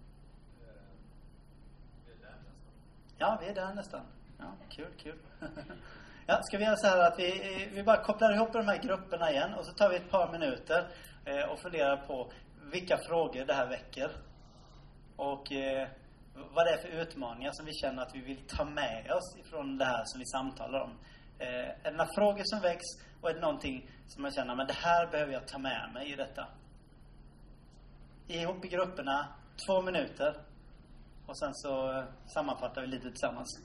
Ja, vi är där nästan. Ja, kul, kul. Ja, ska vi göra så här att vi, vi bara kopplar ihop de här grupperna igen och så tar vi ett par minuter eh, och funderar på vilka frågor det här väcker. Och eh, vad det är för utmaningar som vi känner att vi vill ta med oss ifrån det här som vi samtalar om. Eh, är det några frågor som väcks och är det någonting som jag känner, men det här behöver jag ta med mig i detta. Ihop i grupperna, två minuter. Och sen så eh, sammanfattar vi lite tillsammans.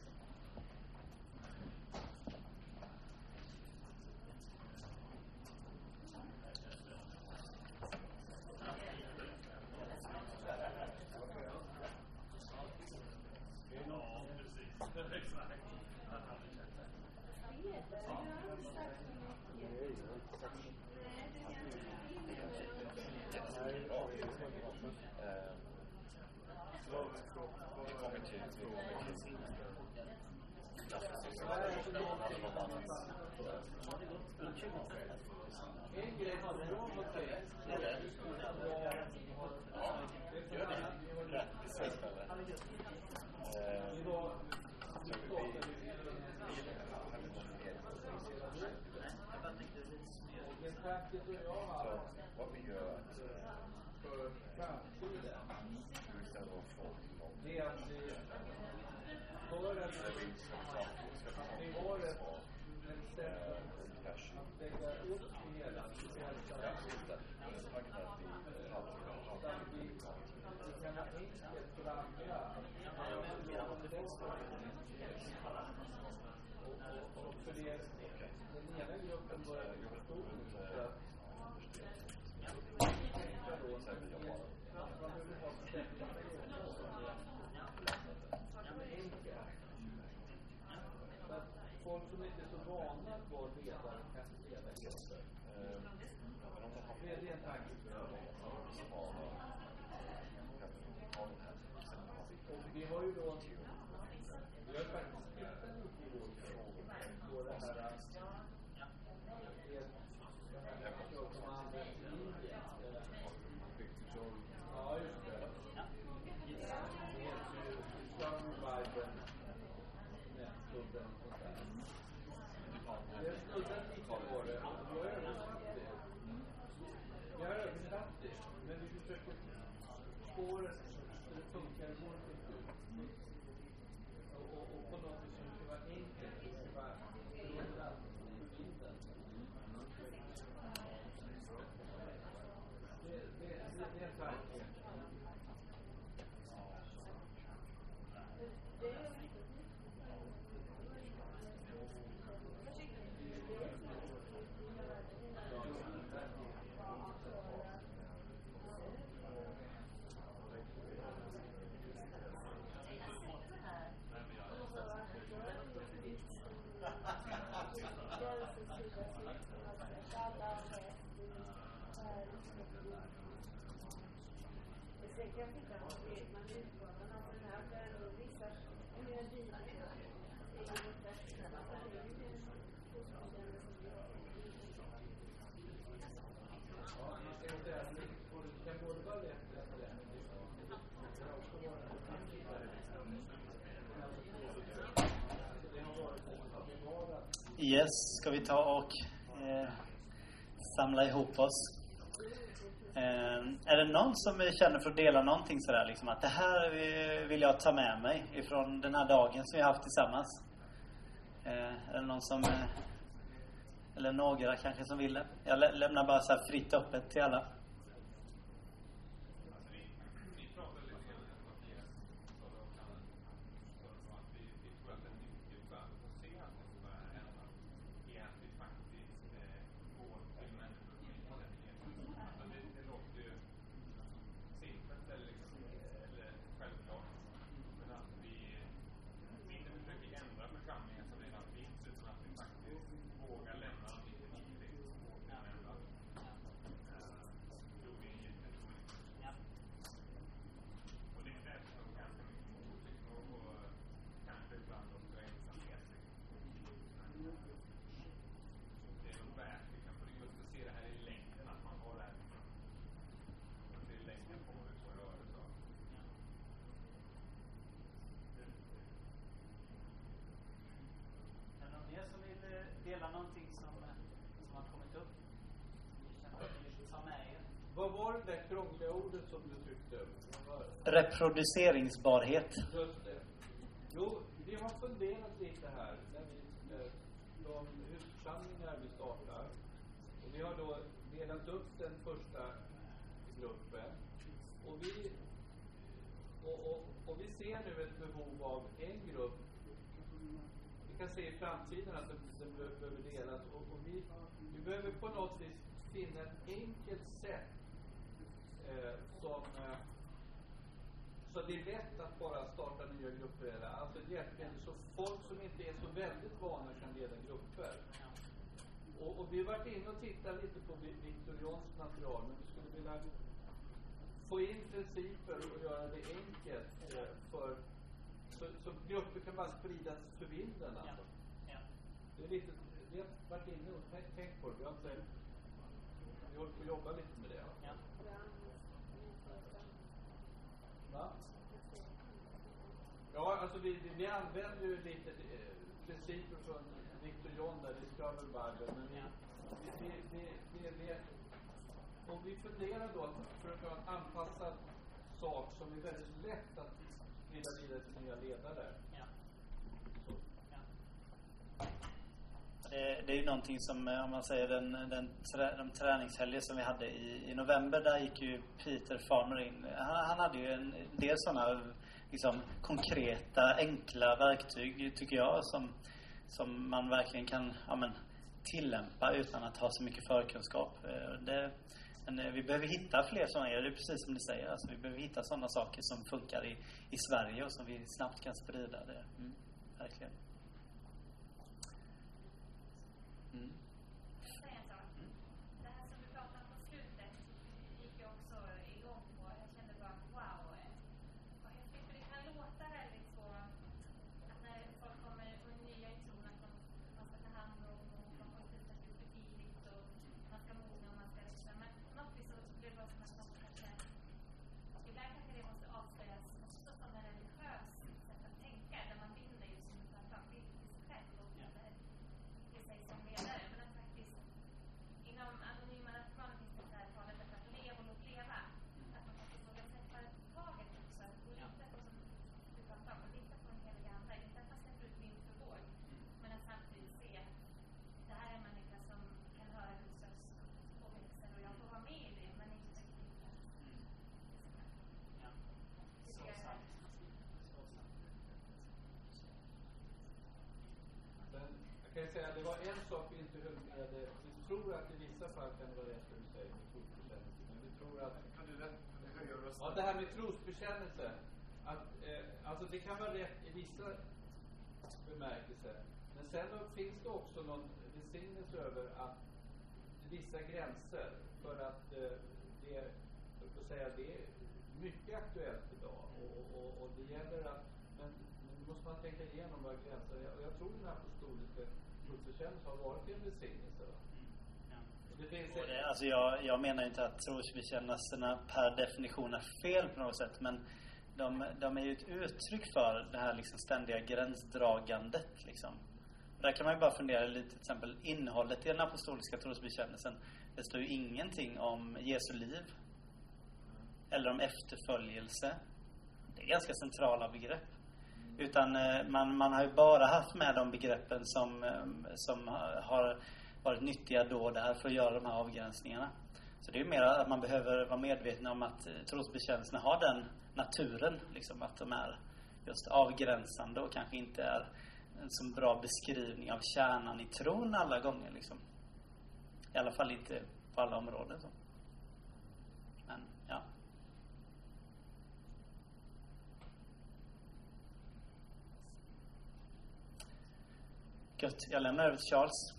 som jag har Så vad vi gör att för framtiden, istället för det är att vi för att vi har ett sätt att lägga upp det hela speciellt så att vi kan vara enkelt för andra och för det den ena gruppen börjar bli stor för att tänka då man behöver ha säkert folk som inte är så vana att vara ledare kan leda grupper. Det är en tanke. Och vi har ju då vi har faktiskt tittat lite i vår på det här att det här som används i Indien. Ja, just det. Det heter ju Strong Revival Nätklubben och sånt där. Det snurrar lite på det och vi har översatt det. Vi har översatt det, men vi försöker få det så det funkar i vår kultur. Och, och, och på något sätt som ska vara enkelt, det ska vara förundrat för bilden. Det, det, det, det är en tanke. Yes, ska vi ta och eh, samla ihop oss. Eh, är det någon som känner för att dela någonting sådär liksom att det här vill jag ta med mig ifrån den här dagen som vi har haft tillsammans? Eh, är det någon som eh, eller några kanske som vill det? Jag lä- lämnar bara så här fritt öppet till alla. Dela någonting som, som har kommit upp. Ta med er. Vad var det där krångliga ordet som du tyckte? Reproduceringsbarhet. Just det. Jo, vi har funderat lite här när vi, eh, de husförsamlingar vi startar. Och vi har då delat upp den första gruppen. Och vi, och, och, och vi ser nu ett behov av en grupp. Vi kan se i framtiden att den behöver delas och, och vi, vi behöver på något vis finna ett enkelt sätt eh, som eh, så det är lätt att bara starta nya grupper eller alltså hjälpmedel så folk som inte är så väldigt vana kan leda grupper. Och, och vi har varit inne och tittat lite på Victor Johns material men vi skulle vilja få in principer och göra det enkelt eh, för Så, så grupper kan bara spridas för vinden alltså. Ja. Ja. Det är lite, vi har varit inne och tänkt tänk på det. Vi har inte, vi håller på att jobba lite med det. Ja. Va? Ja, alltså vi, vi, vi använder ju lite eh, principer från Victor John där i Struggle Bible, men vi, vi, det, det, det, det, om vi funderar då för att göra en anpassad sak som är väldigt lätt att sprida vidare till nya ledare. Ja. Ja. Det, det är ju någonting som, om man säger den, den trä, de träningshelger som vi hade i, i november, där gick ju Peter Farmer in. Han, han hade ju en del sådana liksom konkreta, enkla verktyg, tycker jag, som, som man verkligen kan ja, men, tillämpa utan att ha så mycket förkunskap. Det, men vi behöver hitta fler sådana grejer, det är precis som du säger. Alltså, vi behöver hitta sådana saker som funkar i, i Sverige och som vi snabbt kan sprida. Det. Mm, verkligen. Mm. Säga en sak. Det här som du pratade om på slutet gick jag också igång på. Jag kände bara, wow. Vad häftigt. För det kan låta väldigt så att när folk kommer och nya i tron att man, man ska ta hand om och man får sluta ut för tidigt och man ska mogna och man ska växa. Men på något vis så blir det bara som att man kanske, ibland kanske det måste avslöjas också som en religiös sätt att tänka, där man binder ju som att man vill till sig själv och binder till sig som ledare. Men att faktiskt inom anonyma narkomaner finns det här talet att leva och låt leva. Att man faktiskt vågar släppa taget också. Och lita på, som du pratar om, och lita på en helig ande. Inte att man släpper ut vind för våg. Men att samtidigt se att det här är en människa som kan höra Guds röst och växer. Och jag får vara med i det, men inte riktigt. Ja. Det tycker jag är härligt. Men jag kan ju säga att det var en sak vi inte höll med. Vi tror att i vissa fall kan det vara rätt som du säger med trosbekännelse. Men vi tror att... Kan du höja rösten? Ja, det här med trosbekännelse. Att, eh, alltså det kan vara rätt i vissa bemärkelser. Men sen då finns det också någon välsignelse över att vissa gränser. För att eh, det, jag får säga, det är mycket aktuellt idag. Och, och, och det gäller att... Men, men då måste man tänka igenom vad gränser är. Och jag tror den apostoliska trosbekännelsen har varit en välsignelse. Va? Ja. Det finns Och det, alltså jag, jag menar inte att trosbekännelserna per definition är fel på något sätt, men de, de är ju ett uttryck för det här liksom ständiga gränsdragandet liksom. Och där kan man ju bara fundera lite, till exempel innehållet i den apostoliska trosbekännelsen. Det står ju ingenting om Jesu liv eller om efterföljelse. Det är ganska centrala begrepp. Utan man, man har ju bara haft med de begreppen som, som har varit nyttiga då där för att göra de här avgränsningarna. Så det är ju mer att man behöver vara medveten om att trosbekännelserna har den naturen, liksom att de är just avgränsande och kanske inte är en så bra beskrivning av kärnan i tron alla gånger liksom. I alla fall inte på alla områden så. Men ja. Gött, jag lämnar över till Charles.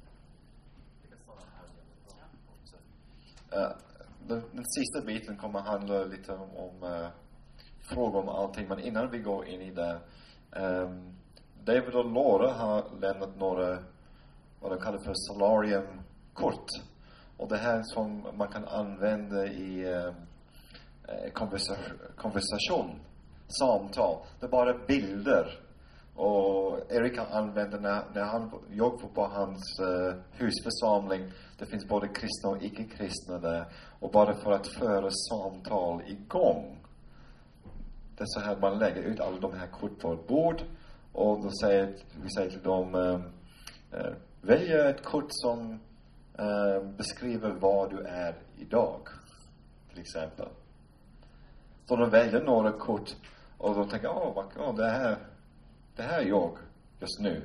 Uh, den, den sista biten kommer handla lite om, om uh, frågor om allting, men innan vi går in i det, um, David och Laura har lämnat några, vad de kallar för solarium-kort, och det här som man kan använda i uh, konversation, konversation, samtal. Det är bara bilder. Och Erik använder när, när han jobbar på hans uh, husförsamling. Det finns både kristna och icke-kristna där. Och bara för att föra samtal igång. Det är så här man lägger ut alla de här kort på ett bord. Och då säger vi säger till dem, uh, uh, välj ett kort som uh, beskriver vad du är idag. Till exempel. Så de väljer några kort. Och de tänker, åh, oh, oh, det här Det här är jag just nu.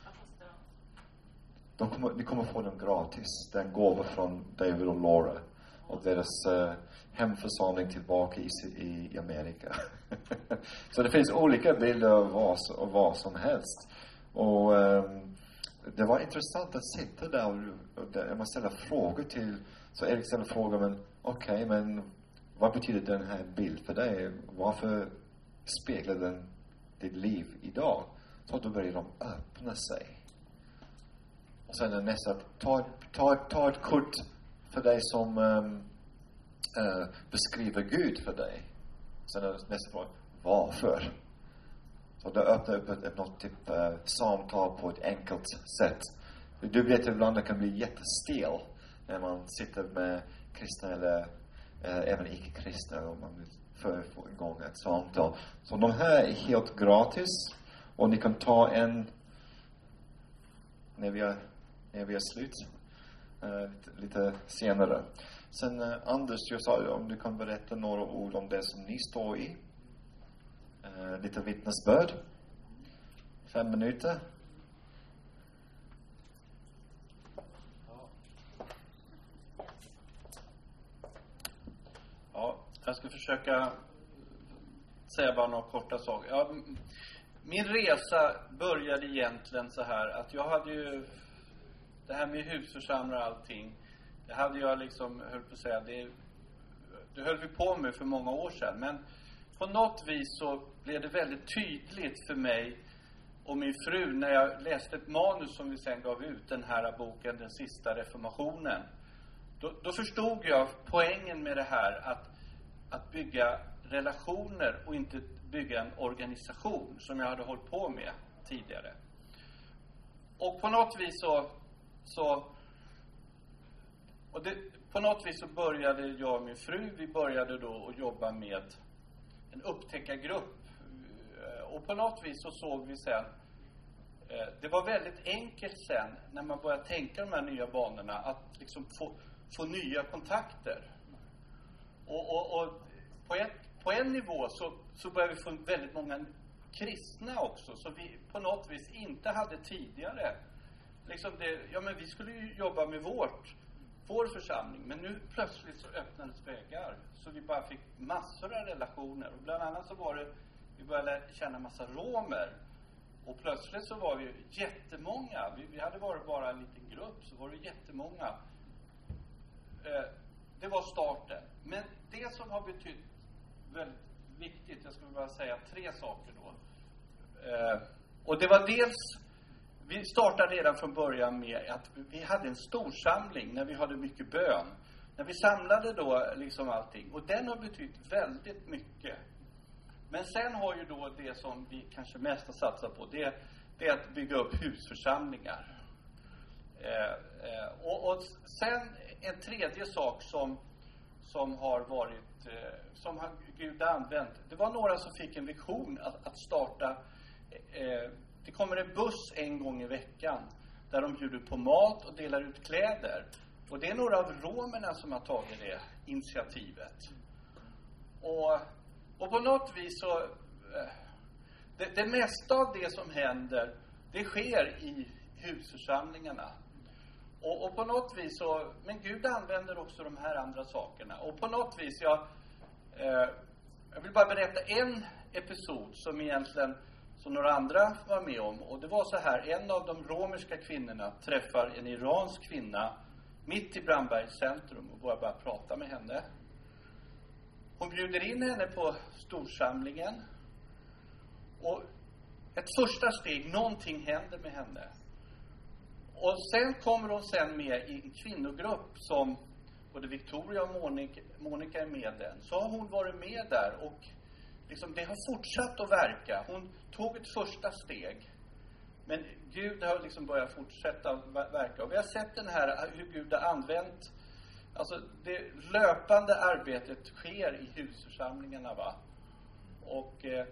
De kommer, ni kommer få dem gratis. Den gåva från David och Laura. Och deras uh, hemförsamling tillbaka i, i Amerika. Så det finns olika bilder av vad, av vad som helst. Och um, det var intressant att sitta där och, och där man ställer frågor till. Så Erik ställer frågor, men okej, okay, men vad betyder den här bild för dig? Varför speglar den ditt liv idag? Så då börjar de öppna sig. Och sen är nästa, ta, ta, ta ett kort för dig som um, uh, beskriver Gud för dig. Sen är nästa fråga, varför? Så det öppnar upp ett, något typ uh, samtal på ett enkelt sätt. Du vet ibland det kan bli jättestel när man sitter med kristna eller eh, även icke-kristna om man vill för få igång ett samtal. Så de här är helt gratis och ni kan ta en när vi är, när vi är slut eh, lite, lite senare. Sen eh, Anders, jag sa om du kan berätta några ord om det som ni står i. Eh, lite vittnesbörd. Fem minuter. Ja, jag ska försöka säga bara några korta saker. Ja, min resa började egentligen så här att jag hade ju det här med husförsamlare och allting. Det hade jag liksom, höll på att säga, det, det höll vi på med för många år sedan. Men på något vis så blev det väldigt tydligt för mig och min fru när jag läste ett manus som vi sen gav ut, den här boken, Den sista reformationen. Då, då förstod jag poängen med det här att, att bygga relationer och inte bygga en organisation som jag hade hållit på med tidigare. Och på något vis så, så och det, på något vis så började jag och min fru, vi började då att jobba med en upptäckargrupp. Och på något vis så såg vi sen, det var väldigt enkelt sen när man började tänka de här nya banorna att liksom få, få nya kontakter. Och, och, och på, ett, på en nivå så, så började vi få väldigt många kristna också, så vi på något vis inte hade tidigare. Liksom det, ja men vi skulle ju jobba med vårt, vår församling, men nu plötsligt så öppnades vägar. Så vi bara fick massor av relationer. Och bland annat så var det, vi började känna massa romer. Och plötsligt så var vi jättemånga. Vi, vi hade varit bara en liten grupp, så var det jättemånga. Eh, det var starten. Men det som har betytt väldigt viktigt, jag skulle bara säga tre saker då. Eh, och det var dels, vi startade redan från början med att vi hade en stor samling när vi hade mycket bön. När vi samlade då liksom allting. Och den har betytt väldigt mycket. Men sen har ju då det som vi kanske mest har satsat på, det, det är att bygga upp husförsamlingar. Eh, eh, och, och sen en tredje sak som, som har varit, eh, som har Gud använt. Det var några som fick en vision att, att starta, eh, det kommer en buss en gång i veckan där de bjuder på mat och delar ut kläder. Och det är några av romerna som har tagit det initiativet. Och, och på något vis så, det, det mesta av det som händer, det sker i husförsamlingarna. Och, och på något vis så, men Gud använder också de här andra sakerna. Och på något vis, jag, eh, jag vill bara berätta en episod som egentligen, som några andra var med om. Och det var så här, en av de romerska kvinnorna träffar en iransk kvinna mitt i Brandbergs centrum och börjar bara prata med henne. Hon bjuder in henne på storsamlingen. Och ett första steg, någonting händer med henne. Och sen kommer hon sen med i en kvinnogrupp som både Victoria och Monica, Monica är med den. Så har hon varit med där och liksom det har fortsatt att verka. Hon tog ett första steg. Men Gud har liksom börjat fortsätta verka. Och vi har sett den här, hur Gud har använt, alltså det löpande arbetet sker i husförsamlingarna, va. Och eh,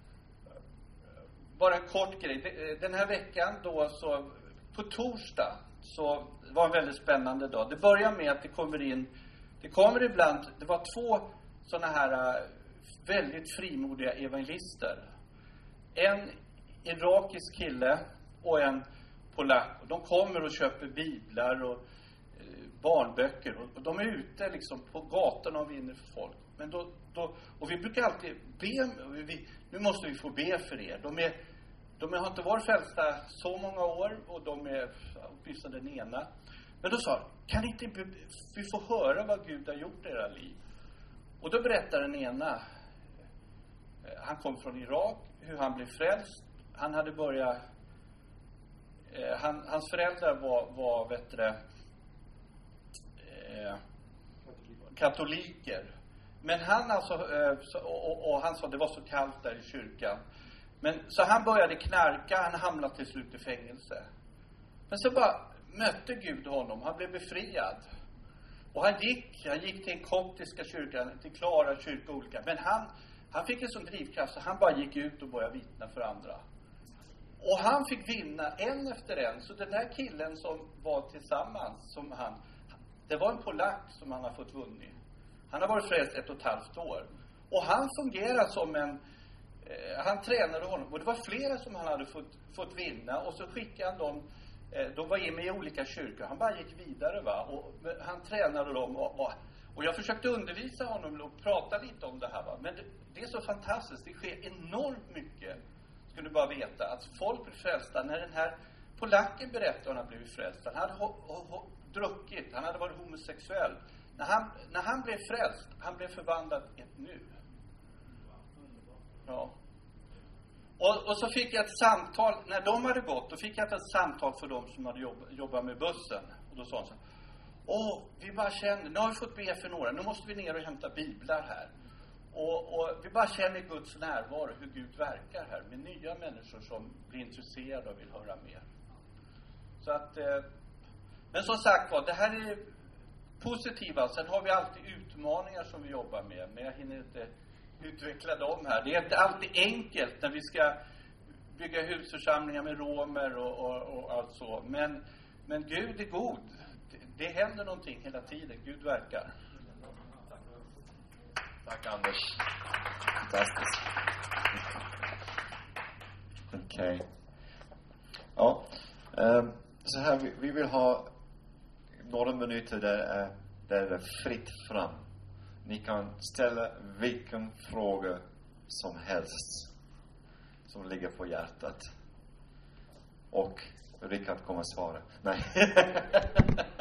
bara en kort grej. Den här veckan då så, på torsdag, så var en väldigt spännande dag. Det börjar med att det kommer in, det kommer ibland, det var två sådana här väldigt frimodiga evangelister. En irakisk kille och en polack. Och de kommer och köper biblar och eh, barnböcker. Och, och de är ute liksom på gatorna och vinner för folk. Men då, då, och vi brukar alltid be, vi, nu måste vi få be för er. De, är, de har inte varit frälsta så många år och de är åtminstone den ena. Men då sa kan inte vi få höra vad Gud har gjort i era liv? Och då berättar den ena, han kom från Irak, hur han blev frälst. Han hade börjat, eh, han, hans föräldrar var, var vet du, eh, katoliker. Men han alltså, eh, så, och, och han sa det var så kallt där i kyrkan. Men så han började knarka, han hamnade till slut i fängelse. Men så bara, mötte Gud honom. Han blev befriad. Och han gick, han gick till en koptiska kyrkan, till Klara kyrka olika. Men han, han fick en sån drivkraft så han bara gick ut och började vittna för andra. Och han fick vinna en efter en. Så den där killen som var tillsammans, som han, det var en polack som han har fått vunnit. Han har varit frälst ett och ett halvt år. Och han fungerar som en, eh, han tränade honom. Och det var flera som han hade fått, fått vinna. Och så skickade han dem, eh, de var med i olika kyrkor. Han bara gick vidare va. Och han tränade dem. Och, och, och jag försökte undervisa honom och prata lite om det här va. Men det, det är så fantastiskt. Det sker enormt mycket. Skulle du bara veta att folk blir frälsta. När den här polacken berättade att han blivit frälst. Han hade ho, ho, ho, druckit. Han hade varit homosexuell. När han, när han blev frälst, han blev förvandlad ett nu. Ja. Och, och så fick jag ett samtal, när de hade gått, då fick jag ett samtal för dem som hade jobb, jobbat med bussen. Och då sa han så här, åh, vi bara känner, nu har vi fått be för några, nu måste vi ner och hämta biblar här. Och, och vi bara känner Guds närvaro, hur Gud verkar här, med nya människor som blir intresserade och vill höra mer. Så att, eh, men som sagt var, det här är positiva. Sen har vi alltid utmaningar som vi jobbar med. Men jag hinner inte utveckla dem här. Det är inte alltid enkelt när vi ska bygga husförsamlingar med romer och, och, och allt så. Men, men Gud är god. Det, det händer någonting hela tiden. Gud verkar. Tack Anders. Fantastiskt. Okej. Okay. Ja. Um, så här, vi, vi vill ha några minuter där, är, där det är fritt fram. Ni kan ställa vilken fråga som helst som ligger på hjärtat. Och Rickard kommer svara. Nej.